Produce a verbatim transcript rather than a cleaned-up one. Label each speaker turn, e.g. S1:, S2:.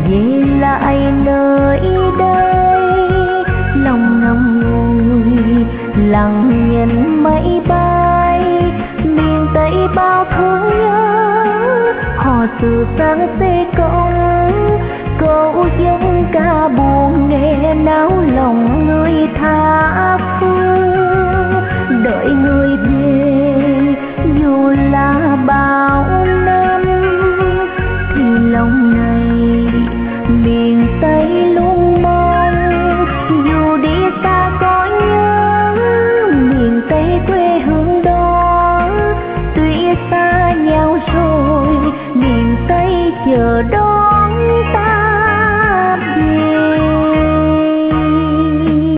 S1: về lại nơi đây, lòng ngậm ngùi lặng nhìn mây bay, miền Tây bao thương nhớ họ từ sáng xe công, câu dân ca buồn nghe náo lòng người tha phương, đợi người về